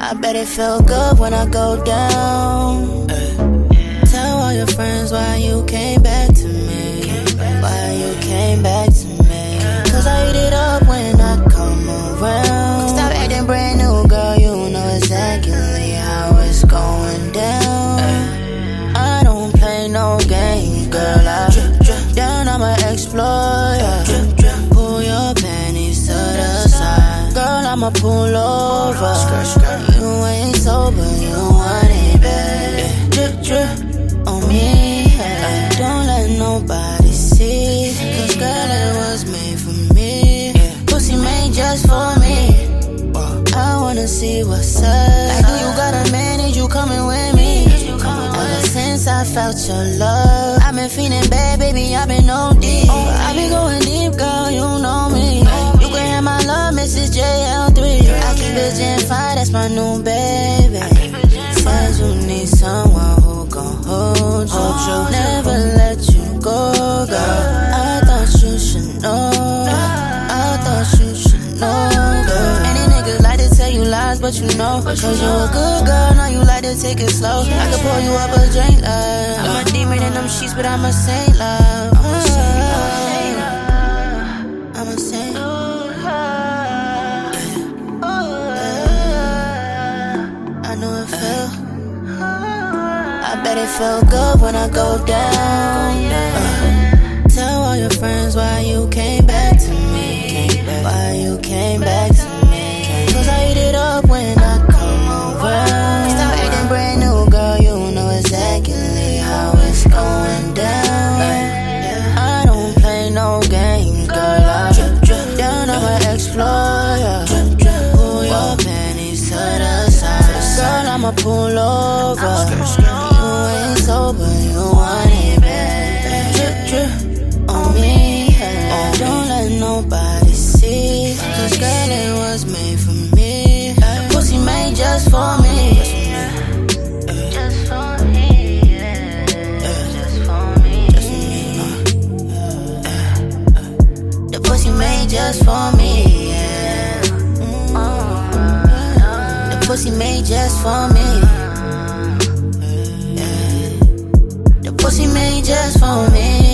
I bet it felt good when I go down. Tell all your friends why you came back to me. Why you came back to me. Cause I eat it up when I come around. Stop acting brand new, girl, you know exactly how it's going down. I don't play no games, girl, I drip down, I'ma explore, yeah. Pull your panties to the side, girl, I'ma pull over. You ain't sober, you want it bad. Drip on me, yeah. Don't let nobody see, cause girl, it was made for me. Pussy made just for me. I wanna see what's up. Like, do you got a man, is you coming with me? Ever since I felt your love, I've been feeling bad, baby, I've been OD. I been going deep, girl, you know me. You can have my love, Mrs. JL3. I keep it Gen 5, that's my new baby. Says you need someone who gon' hold you, never let you go, girl. I thought you should know. I thought you should know, girl. Any niggas like to tell you lies, but you know, cause you a good girl, now you like to take it slow. I can pour you up a drink, love. I'm a demon in them sheets, but I'm a saint, love. I'm a saint, love. I'm a saint. I know it felt. I bet it felt good when I go down. Tell all your friends why you came back to me. Why you came back to me. Cause I eat it up when I come around. Stop acting brand new, girl, you know exactly how it's going down. I don't play no games, girl, I drip down, I'ma explore, yeah. Pull your panties to the side, girl, I'ma pull over. You ain't sober, you want it bad. Drip on me, yeah. Don't let nobody see, cause girl, it was made for me. Pussy made just for me. Just for me, yeah. Just for me. The pussy made just for me, yeah. The pussy made just for me. The pussy made just for me.